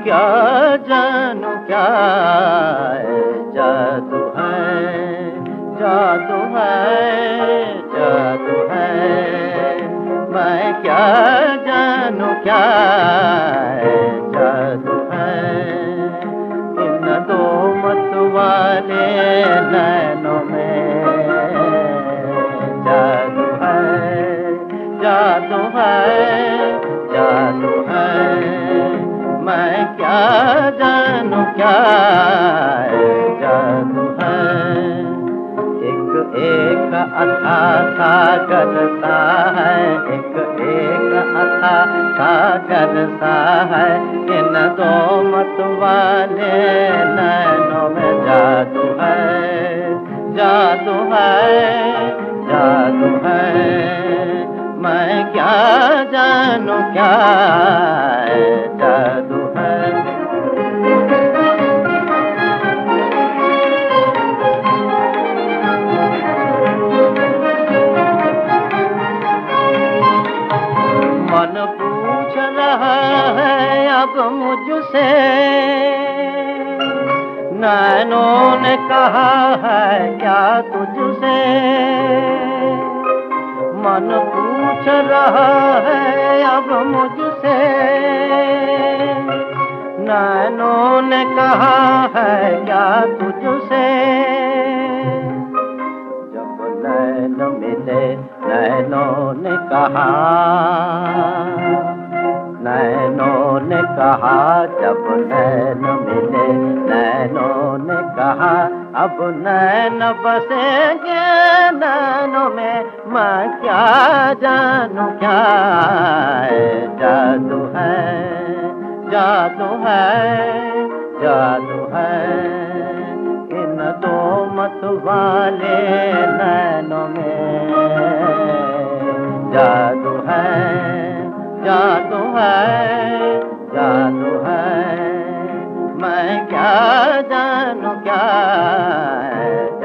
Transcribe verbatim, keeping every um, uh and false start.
क्या जानू क्या है, जादू है, जादू है, जादू है। मैं क्या जानू क्या है, जादू है। इन दो मत वाले नैनों में जादू है, जादू है, जादू है। मैं क्या जानू क्या है, जादू है। एक एक अथा सागर सा है, एक एक अथा सागर सा है। इन दो मत वाले नैनों में जादू है, जादू है, जादू है। मैं क्या जानू क्या है, जादू है। मन पूछ रहा है अब मुझसे, नैनों ने कहा है क्या तुझसे। मन पूछ रहा है अब मुझसे, नैनों ने कहा है क्या तुझसे। जब नैन मिले नैनों ने कहा, नैनों ने कहा, जब नैन मिले नैनों ने कहा। अब नैन बसेंगे नैनों में, मैं क्या जानू क्या है, जादू है, जादू है, जादू है। इन दो मत वाले नैनों में जादू है, जादू है, जादू है। मैं क्या जानू क्या है,